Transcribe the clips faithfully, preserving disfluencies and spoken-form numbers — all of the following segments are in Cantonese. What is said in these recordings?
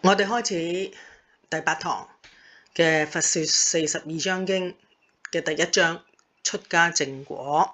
我哋開始第八堂嘅佛說四十二章經嘅第一章出家正果。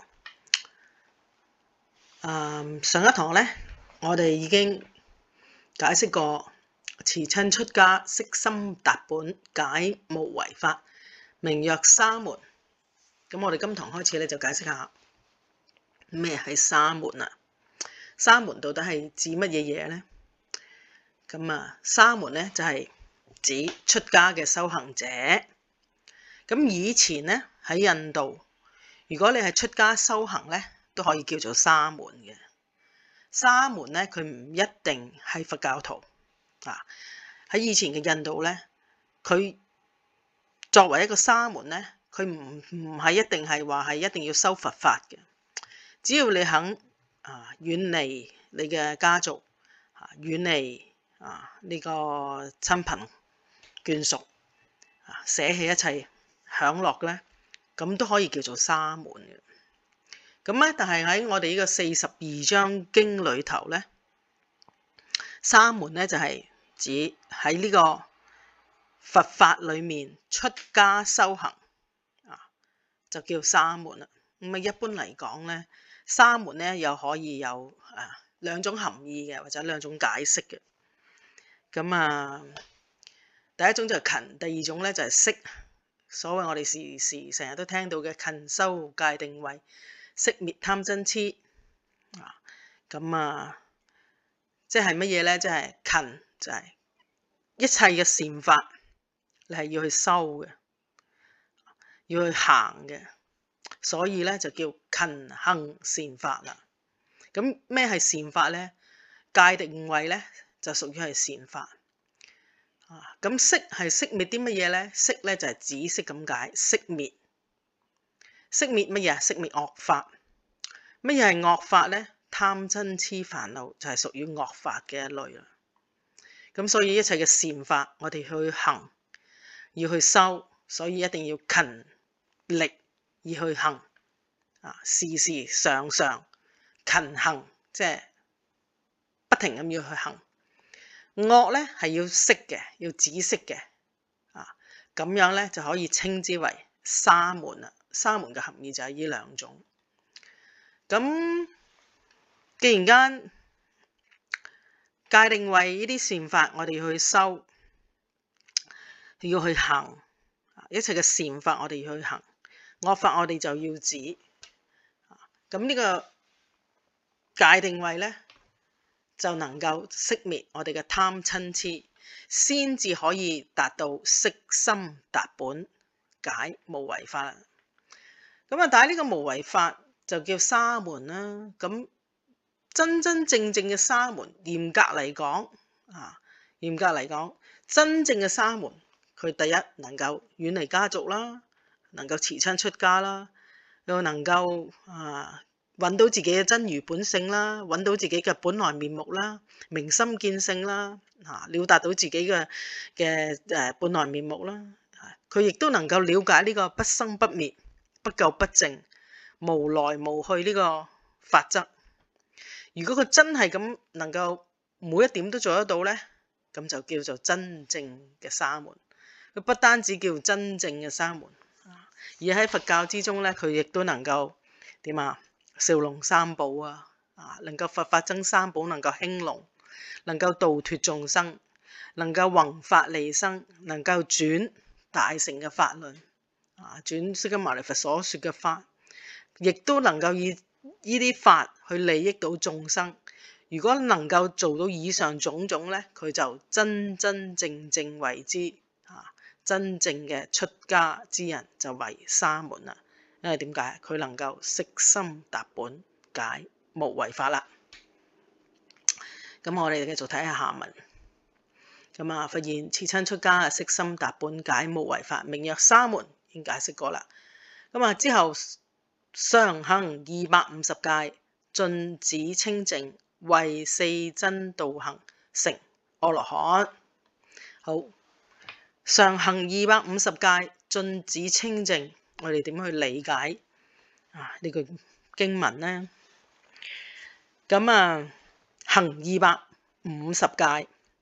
嗯，上一堂呢，我哋已經解釋過持親出家悉心達本解無為法，名曰沙門。咁我哋今堂開始咧就解釋下咩係沙門啊？沙門到底係指乜嘢嘢呢？咁啊，沙門咧就係指出家嘅修行者。咁以前咧喺印度，如果你係出家修行咧，都可以叫做沙門嘅。沙門咧，佢唔一定係佛教徒啊。喺以前嘅印度咧，佢作為一個沙門咧，佢唔唔係一定係話係一定要修佛法嘅。只要你肯啊遠離你嘅家族啊，遠離啊呢個親朋眷屬啊，捨棄一切享樂咧，咁都可以叫做沙門嘅。咁咧，但係喺我哋呢個四十二章經裏頭咧，沙門咧就係指喺呢個佛法裏面出家修行啊，就叫沙門啦。咁啊，一般嚟講咧，沙門咧又可以有啊兩種含義嘅，或者兩種解釋嘅。咁啊，第一種就係勤，第二種咧就係息。所謂我哋時時成日都聽到嘅勤修戒定慧，息滅貪嗔癡啊。咁啊，即係乜嘢咧？即係勤就係一切嘅善法，你係要去修嘅，要去行嘅，所以咧就叫勤行善法啦。咁咩係善法咧？戒定慧咧就屬於係善法啊。咁息係息滅啲乜嘢咧？息咧就係止息咁解，息滅。息滅乜嘢啊？息滅惡法。乜嘢係惡法咧？貪嗔癡煩惱就係屬於惡法嘅一類啦。咁所以一切嘅善法，我哋去行，要去修，所以一定要勤力而去行啊，時時常常勤行，即係不停咁要去行。惡咧係要息嘅，要止息嘅啊，咁樣咧就可以稱之為沙門啦。沙門嘅含義就係呢兩種。咁既然間戒定慧呢啲善法，我哋要去修，要去行，一切嘅善法我哋要去行，惡法我哋就要止。咁呢個戒定慧咧，就能夠息滅我哋嘅貪嗔癡，先至可以達到悉心達本解無為法啦。咁啊，但係呢個無為法就叫沙門啦。咁真真正正嘅沙門，嚴格嚟講啊，嚴格嚟講，真正嘅沙門，佢第一能夠遠離家族啦，能夠持親出家啦，又能夠啊揾到自己嘅真如本性啦，揾到自己嘅本來面目啦，明心見性啦，啊了達到自己嘅嘅誒本來面目啦。佢亦都能夠了解呢個不生不滅、不垢不淨、無來無去呢個法則。如果佢真係咁能夠每一點都做得到呢，咁就叫做真正嘅沙門。佢不單止叫真正嘅沙門，而喺佛教之中呢，佢亦都能夠點啊？紹隆三寶啊，啊能夠佛法僧三寶能夠興隆，能夠度脫眾生，能夠弘法利生，能夠轉大乘嘅法論啊，轉釋迦牟尼佛所說嘅法，亦都能夠以呢啲法去利益到眾生。如果能夠做到以上種種呢，佢就真真正正為之啊，真正嘅出家之人就為沙門啦。因為點解？佢能夠悉心達本解無為法啦。咁我哋繼續睇下下文。咁啊，發現持親出家啊，悉心達本解無為法，名曰沙門，已經解釋過啦。咁啊，之後常行二百五十戒，盡止清淨，為四真道行，成阿羅漢。好，常行二百五十戒，盡止清淨，我哋點去理解啊呢句經文呢？咁啊，行二百五十戒，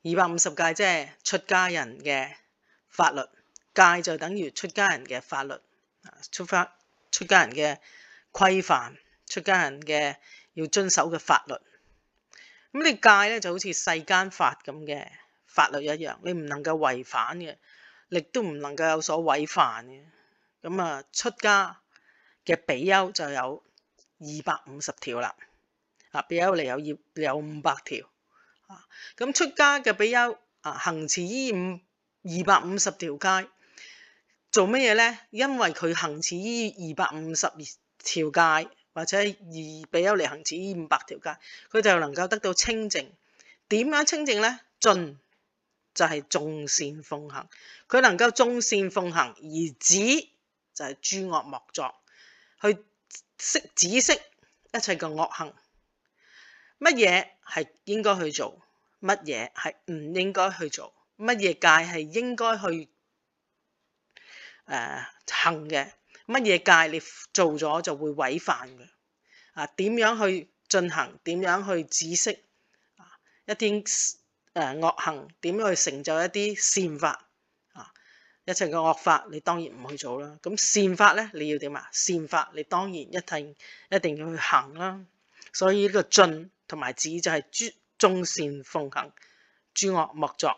二百五十戒即係出家人嘅法律，戒就等於出家人嘅法律，出發出家人嘅規範，出家人嘅要遵守嘅法律。咁你戒咧就好似世間法咁嘅法律一樣，你唔能夠違反嘅，亦都唔能夠有所違犯嘅。咁啊，出家嘅比丘就有二百五十條啦，啊比丘尼有業有五百條，啊咁出家嘅比丘啊行持依五二百五十條戒，做乜嘢咧？因為佢行持依二百五十條戒，或者二比丘尼行持依五百條戒，佢就能夠得到清淨。點樣清淨咧？盡就係眾善奉行，佢能夠眾善奉行而止就係諸惡莫作，去識止息一切嘅惡行。乜嘢係應該去做，乜嘢係唔應該去做，乜嘢戒係應該去誒、呃、行嘅，乜嘢戒你做咗就會違犯嘅。啊，點樣去進行？點樣去止息啊？一啲誒惡行，點樣去成就一啲善法啊？一切嘅惡法，你當然唔去做啦。咁善法咧，你要點啊？善法你當然一定一定要去行啦。所以呢個盡同埋止就係諸眾善奉行，諸惡莫作。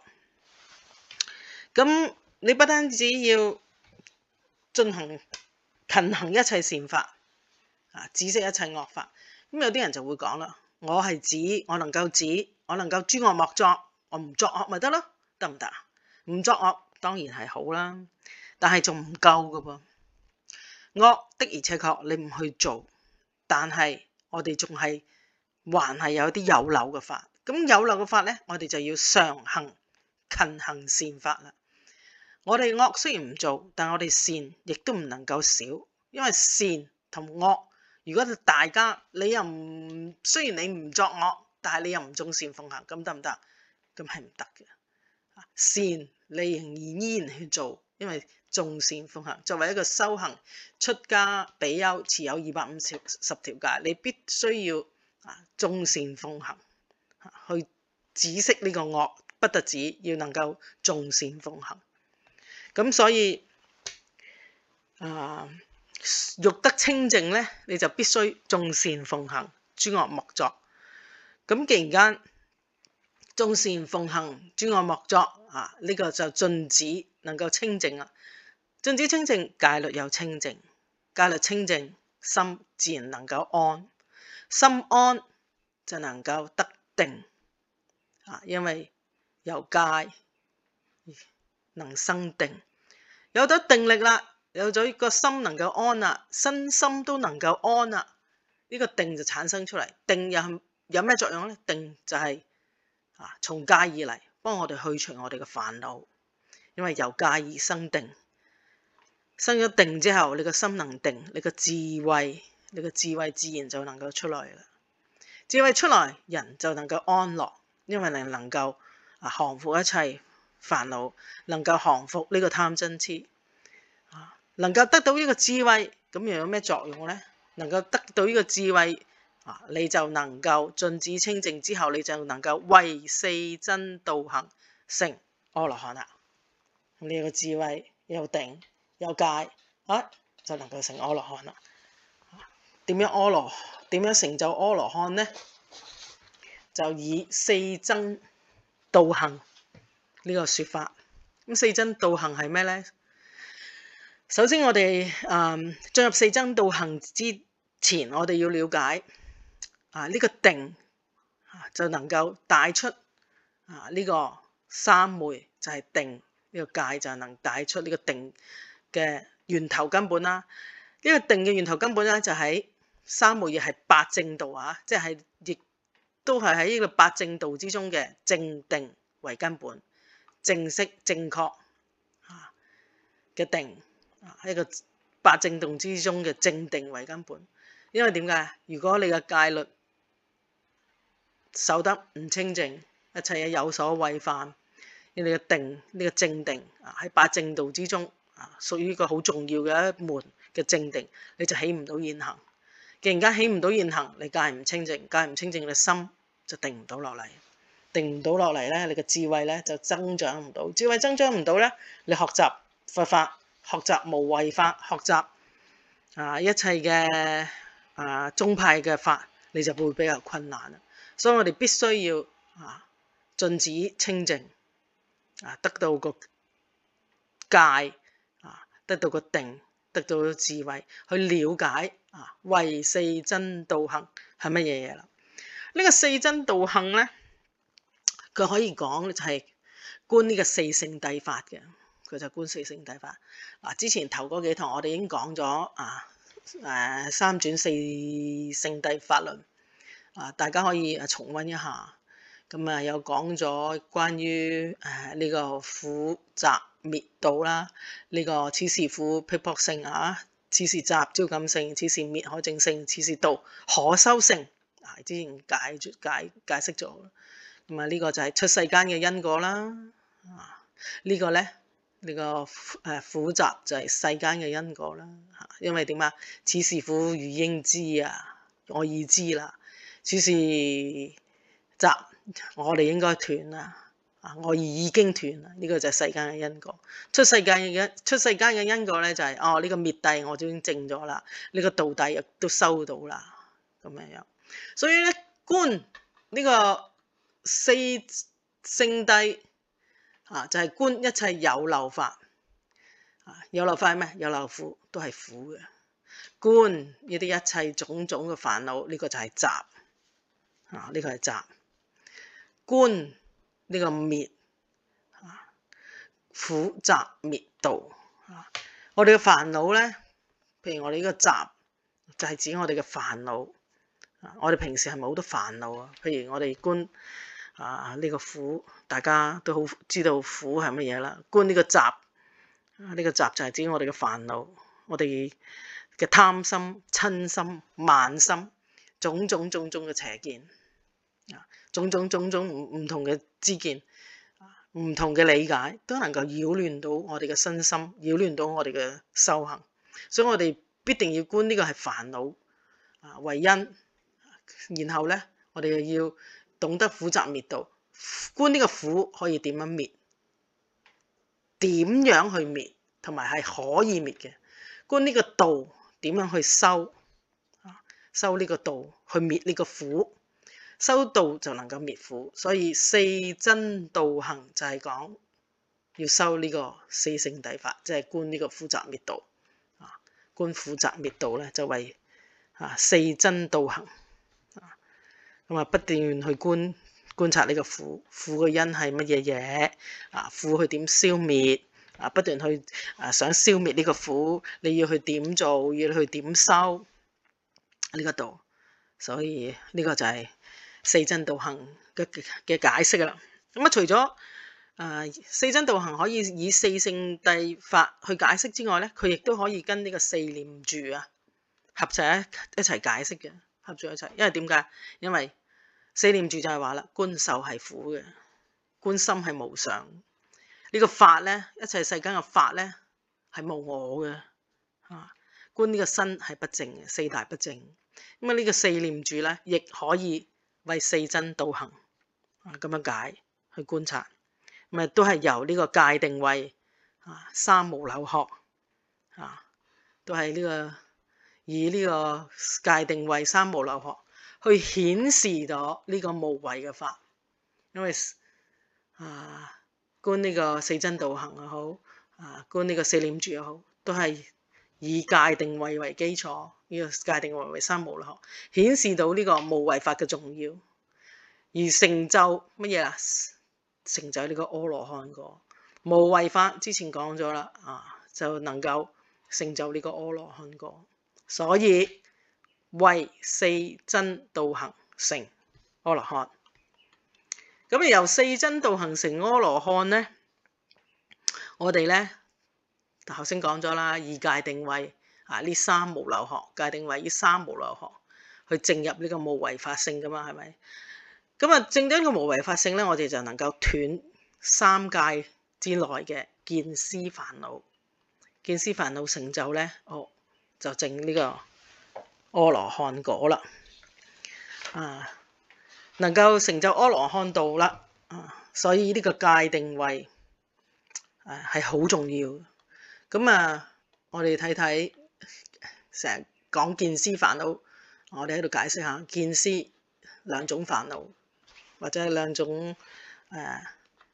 咁你不單止要進行勤行一切善法啊，止息一切惡法。咁有啲人就會講啦，我係止，我能夠止，我能夠諸惡莫作，我唔作惡咪得咯，得唔得？唔作惡當然係好啦，但係仲唔夠噶噃。惡的而且確你唔去做，但係我哋仲係還係有啲有漏嘅法。咁有漏嘅法咧，我哋就要常行勤行善法啦。我哋惡雖然唔做，但我哋善亦都唔能夠少，因為善同惡，如果大家你又唔雖然你唔作惡，但係你又唔眾善奉行，咁得唔得？咁係唔得嘅。善你仍然依然去做，因為眾善奉行。作為一個修行出家比丘，持有二百五十條戒，你必須要啊眾善奉行，去止息呢個惡，不特止要能夠眾善奉行。咁所以啊，欲得清淨咧，你就必須眾善奉行，諸惡莫作。咁既然間眾善奉行，諸惡莫作啊，呢、這個就盡止能夠清淨啦。盡止清淨，戒律又清淨，戒律清淨，心自然能夠安，心安就能夠得定啊，因為由戒能生定。有咗定力啦，有咗個心能夠安啦，身心都能夠安啦，呢、這個定就產生出嚟。定又有咩作用咧？定就係、是、啊從戒而嚟，幫我哋去除我哋嘅煩惱。因為由戒而生定，生咗定之後，你個心能定，你個智慧，你個智慧自然就能夠出來啦。智慧出來，人就能夠安樂，因為你能夠啊降服一切煩惱，能夠降服呢個貪嗔癡，啊，能夠得到呢個智慧，咁又有咩作用咧？能夠得到呢個智慧，啊，你就能夠盡止清淨之後，你就能夠為四真道行成阿羅漢啦。你有個智慧，有定，有戒，啊，就能夠成阿羅漢啦。點樣阿羅？點樣成就阿羅漢咧？就以四真道行呢個說法。咁四真道行係咩咧？首先我哋誒進入四真道行之前，我哋要了解啊呢、這個定啊就能夠帶出啊呢、這個三昧就係定，呢、這個戒就能帶出呢個定嘅源頭根本啦。呢、這個定嘅源頭根本咧就喺三昧，亦係八正道啊，即係亦都係喺呢個八正道之中嘅正定為根本，正式正確啊嘅定。一個八正道之中嘅正定為根本，因為點解？如果你嘅戒律守得唔清淨，一切嘢有所違犯，你嘅定呢、呢個正定啊喺八正道之中啊，屬於一個好重要嘅一門嘅正定，你就起唔到現行。既然間起唔到現行，你戒唔清淨，戒唔清淨，你心就定唔到落嚟。 定唔到落嚟咧，你嘅智慧咧就增長唔到。智慧增長唔到咧，你學習佛法、學習無為法、學習啊一切嘅啊宗派嘅法，你就會比較困難啦。所以我哋必須要啊盡止清淨啊，得到個戒啊，得到個定，得到個智慧，去了解啊唯四真道行係乜嘢嘢啦。呢個四真道行咧，佢可以講就係觀呢個四聖諦法嘅，佢就觀四聖諦法。嗱，之前頭嗰幾堂我哋已經講咗啊，誒三轉四聖諦法論啊，大家可以誒重溫一下。咁啊，有講咗關於誒呢個苦集滅道啦，呢、這個此時苦辟縛性啊，此時集招感性，此時滅可證性，此時道可修性。啊，之前解解解釋咗。咁啊，呢個就係出世間嘅因果啦。啊，呢個咧，呢個誒苦集就係世間嘅因果啦。嚇，因為點啊？此時苦如應知啊，我已知啦。此時集我哋應該斷啦。啊，我已經斷啦。呢個就係世間嘅因果。出世間嘅因出世間嘅因果咧就係哦，呢個滅諦我已經證咗啦，呢個道諦亦都收到啦。咁樣樣，所以咧觀呢個四聖諦啊，就係觀一切有漏法啊，有漏法係咩？有漏苦都係苦嘅。觀呢啲一切種種嘅煩惱，呢個就係集啊，呢個係集。觀呢個滅啊，苦集滅道啊。我哋嘅煩惱咧，譬如我哋呢個集就係指我哋嘅煩惱啊。我哋平時係咪好多煩惱啊？譬如我哋觀啊呢個苦，大家都好知道苦係乜嘢啦。觀呢個集啊，呢個集就係指我哋嘅煩惱，我哋嘅貪心、嗔心、慢心，種種種種嘅邪見啊，種種種種唔唔同嘅知見，唔同嘅理解，都能夠擾亂到我哋嘅身心，擾亂到我哋嘅修行。所以我哋必定要觀呢個係煩惱啊為因，然後咧我哋又要懂得苦集滅道，觀呢個苦可以點樣滅，點樣去滅，同埋係可以滅嘅。觀呢個道點樣去修啊？修呢個道去滅呢個苦。修道就能夠滅苦，所以四真道行就係講要修呢個四聖諦法，即係觀呢個苦集滅道啊。觀苦集滅道咧就為啊四真道行啊，咁啊不斷去觀觀察呢個苦，苦嘅因係乜嘢嘢啊？苦去點消滅啊？不斷去啊想消滅呢個苦，你要去點做，要去點修呢個道，所以呢個就係四真道行嘅嘅解釋啦。咁啊，除咗誒、呃、四真道行可以以四聖諦法去解釋之外咧，佢亦都可以跟呢個四念住啊合齊一一齊解釋嘅，合咗一齊。因為點解？因為四念住就係話啦，觀受係苦嘅，觀心係無常。呢、這個法咧，一切世間嘅法咧係無我嘅啊。觀呢個身係不淨嘅，四大不淨。咁啊，呢個四念住咧，亦可以為四真道行啊咁樣解去觀察，咁啊都係由呢個戒定慧啊三無漏學啊，都係呢、這個以呢個戒定慧三無漏學去顯示咗呢個無為嘅法。因為啊觀呢個四真道行又好啊，觀呢個四念住又好，都係以戒定慧為基礎。呢個戒定慧為三無漏學，顯示到呢個無為法嘅重要，而成就乜嘢啊？成就呢個阿羅漢果。無為法之前講咗啦，啊就能夠成就呢個阿羅漢果。所以為四真道行成阿羅漢。咁啊由四真道行成阿羅漢咧，我哋咧頭先講咗啦，以戒定慧。啊！呢三無漏學，戒定慧呢三無漏學去證入呢個無為法性噶嘛，係咪？咁啊，證咗呢個無為法性咧，我哋就能夠斷三界之內嘅見思煩惱。見思煩惱成就咧，哦，就證呢個阿羅漢果啦。啊， 能夠成就阿羅漢道啦。啊，所以呢個界定位誒係好重要。咁啊，我哋睇睇成日講見思煩惱，我哋喺度解釋下見思兩種煩惱，或者係兩種誒、呃、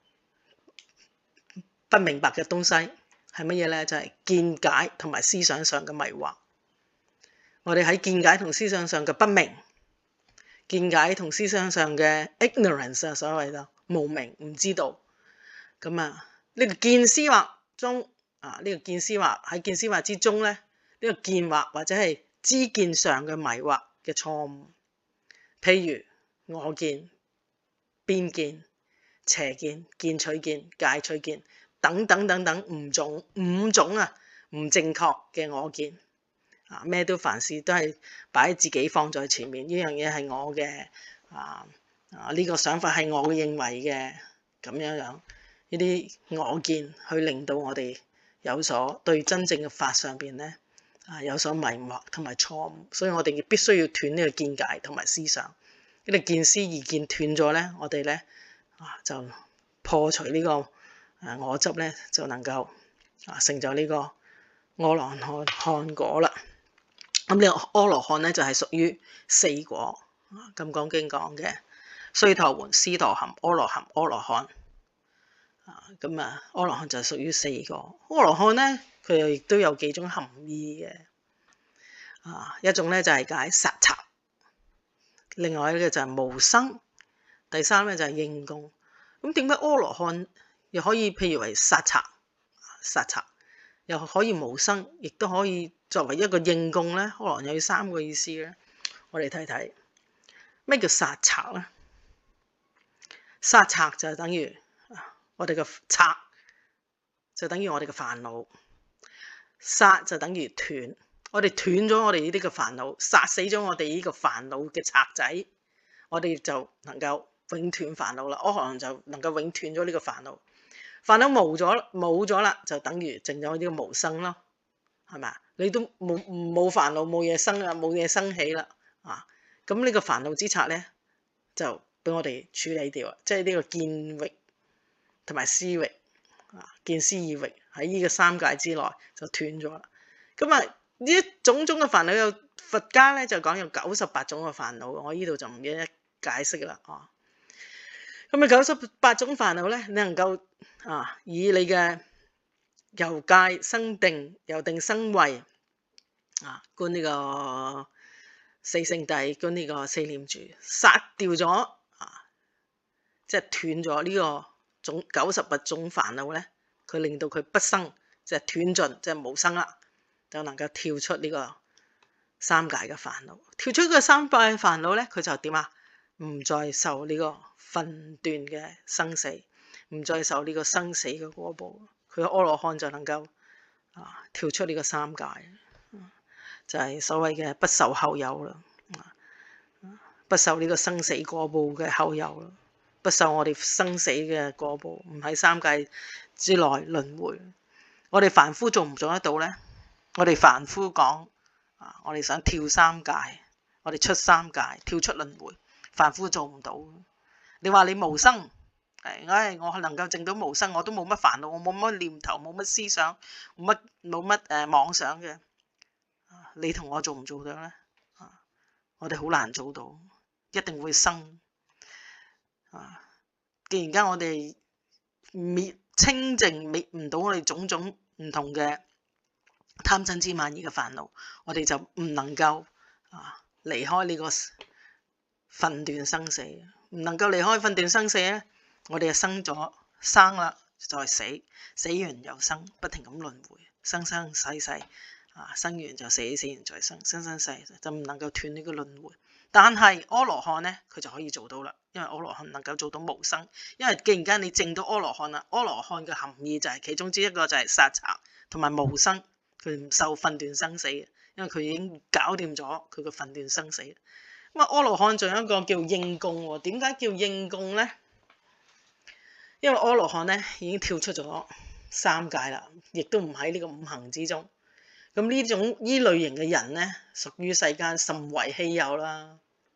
不明白嘅東西係乜嘢咧？就係、是、見解同埋思想上嘅迷惑。我哋喺見解同思想上嘅不明，見解同思想上嘅 ignorance 啊，所謂就無明唔知道。咁啊，呢、這個見思惑中啊，呢、這個見思惑喺見思惑之中咧，呢、這個見惑或者係知見上嘅迷惑嘅錯誤，譬如我見、邊見、邪見、見取見、戒取見等等等等五種五種啊唔正確嘅我見啊，咩都凡事都係擺自己放在前面，呢樣嘢係我嘅啊啊呢、這個想法係我嘅認為嘅，咁樣樣呢啲我見去令到我哋有所對真正嘅法上邊咧啊有所迷惑同埋錯誤，所以我哋必須要斷呢個見解同埋思想。呢個見思二見斷咗咧，我哋咧啊就破除呢個誒我執咧，就能夠啊成就呢個阿羅漢漢果啦。咁呢個阿羅漢咧就係屬於四果啊，《金剛經》講嘅須陀洹、斯陀含、阿羅含、阿羅漢啊。咁啊，阿羅漢就係屬於四個。阿羅漢咧，佢又亦都有幾種含義嘅啊。一種咧就係解殺賊，另外一個就係無生，第三咧就係應供。咁點解阿羅漢又可以譬如為殺賊，殺賊又可以無生，亦都可以作為一個應供咧？可能有三個意思咧。我哋睇睇咩叫殺賊咧？殺賊就等於我哋嘅賊，就等於我哋嘅煩惱。殺就等於斷，我哋斷咗我哋呢啲嘅煩惱，殺死咗我哋呢個煩惱嘅賊仔，我哋就能夠永斷煩惱啦。我可能就能夠永斷咗呢個煩惱，煩惱冇咗冇咗啦，就等於淨咗呢個無生咯，係咪啊？你都冇冇煩惱，冇嘢生啊，冇嘢生起啦啊！咁呢個煩惱之賊咧，就俾我哋處理掉啊，即係呢個見域同埋思域啊，見思二域喺呢個三界之內就斷咗啦。咁啊，呢一種種嘅煩惱，有佛家咧就講有九十八種嘅煩惱，我呢度就唔一一解釋啦。哦，咁啊，九十八種煩惱咧，你能夠啊以你嘅由戒生定，由定生慧啊，觀呢個四聖諦，觀呢個四念住，殺掉咗啊，即係斷咗呢個總九十八種煩惱咧，佢令到佢不生，即係斷盡，即係無生啦，就能夠跳出呢個三界嘅煩惱。跳出呢個三界嘅煩惱咧，佢就點啊？唔再受呢個分段嘅生死，唔再受呢個生死嘅果報。佢阿羅漢就能夠啊跳出呢個三界，就係、是、所謂嘅不受後有啦，不受呢個生死果報嘅後有啦，不受我哋生死嘅果報，唔喺三界之內輪迴。我哋凡夫做唔做得到咧？我哋凡夫講啊，我哋想跳三界，我哋出三界，跳出輪迴，凡夫做唔到。你話你無生？唉，我能夠證到無生，我都冇乜煩惱，我冇乜念頭，冇乜思想，冇乜冇乜誒妄想嘅。你同我做唔做到咧？我哋好難做到，一定會生。啊，既然間我哋滅清淨滅唔到我哋種種唔同嘅貪嗔痴慢疑嘅煩惱，我哋就唔能夠啊離開呢個分段生死，唔能夠離開分段生死咧。我哋就生咗生啦，再死，死完又生，不停咁輪迴，生生世世啊，生完就死，死完再生，生生世世就唔能夠斷呢個輪迴。但係阿羅漢咧，佢就可以做到啦，因為阿羅漢能夠做到無生。因為既然間你證到阿羅漢啦，阿羅漢嘅含義就係、是、其中之一個就係殺賊同埋無生，佢唔受分段生死嘅，因為佢已經搞掂咗佢個分段生死。咁啊，阿羅漢仲有一個叫應供喎，點解叫應供咧？因為阿羅漢咧已經跳出咗三界啦，亦都唔喺呢個五行之中。咁呢種呢類型嘅人咧，屬於世間甚為稀有啦。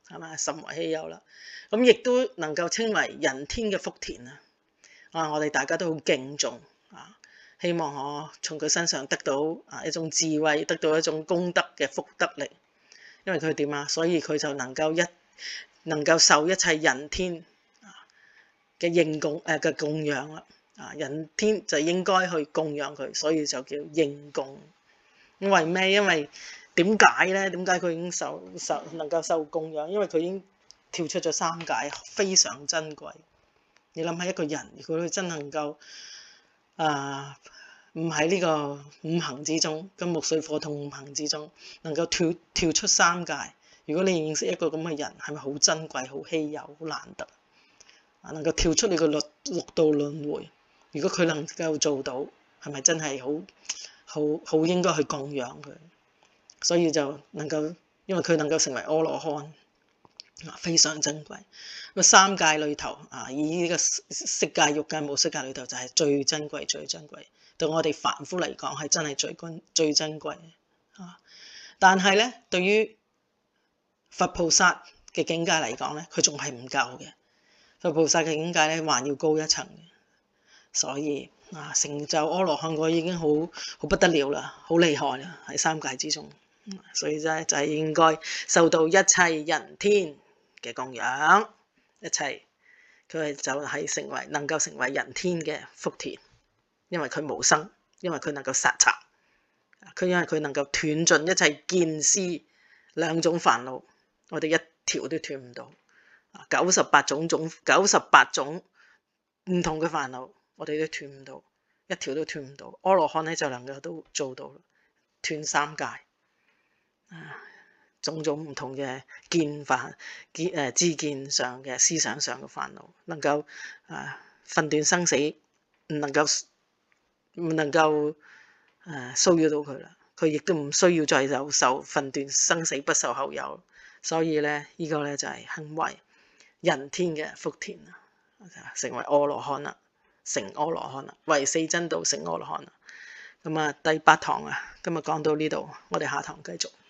係咪？甚為稀有啦。咁亦都能夠稱為人天嘅福田啊！啊，我哋大家都好敬重啊，希望我從佢身上得到啊一種智慧，得到一種功德嘅福德力。因為佢點啊？所以佢就能夠一能夠受一切人天嘅應供誒嘅供養啦。啊，人天就應該去供養佢，所以就叫應供。因為咩？因為點解咧？點解佢已經受受能夠受供養？因為佢已經跳出咗三界，非常珍貴。你諗下一個人，如果佢真能夠啊唔喺呢個五行之中，金木水火土五行之中，能夠跳跳出三界。如果你認識一個咁嘅人，係咪好珍貴、好稀有、好難得啊？能夠跳出你個六六道輪迴，如果佢能夠做到，係咪真係好好好應該去供養佢？所以就能夠，因為佢能夠成為阿羅漢，非常珍貴。咁三界裏頭啊，以呢個色界、欲界、無色界裏頭就係最珍貴、最珍貴。對我哋凡夫嚟講係真係最珍最珍貴啊！但係咧，對於佛菩薩嘅境界嚟講咧，佢仲係唔夠嘅。佛菩薩嘅境界咧，還要高一層嘅。所以啊，成就阿羅漢嗰已經好好不得了啦，好厲害啦，喺三界之中。所以咧就係應該受到一切人天嘅供養，一切佢就係成為能夠成為人天嘅福田，因為佢無生，因為佢能夠殺賊，佢因為佢能夠斷盡一切見思兩種煩惱，我哋一條都斷唔到。九十八種種九十八種唔同嘅煩惱，我哋都斷唔到，一條都斷唔到。阿羅漢咧就能夠都做到斷三界。啊，種種唔同嘅見法、見誒知見上嘅思想上嘅煩惱，能夠啊分斷生死，唔能夠唔能夠誒騷擾到佢啦。佢亦都唔需要再有受分斷生死不受後有。所以咧，呢、這個咧就係行為人天嘅福田啦，成為阿羅漢啦，成阿羅漢啦，為四真道成阿羅漢啦。咁啊，第八堂啊，今日講到呢度，我哋下堂繼續。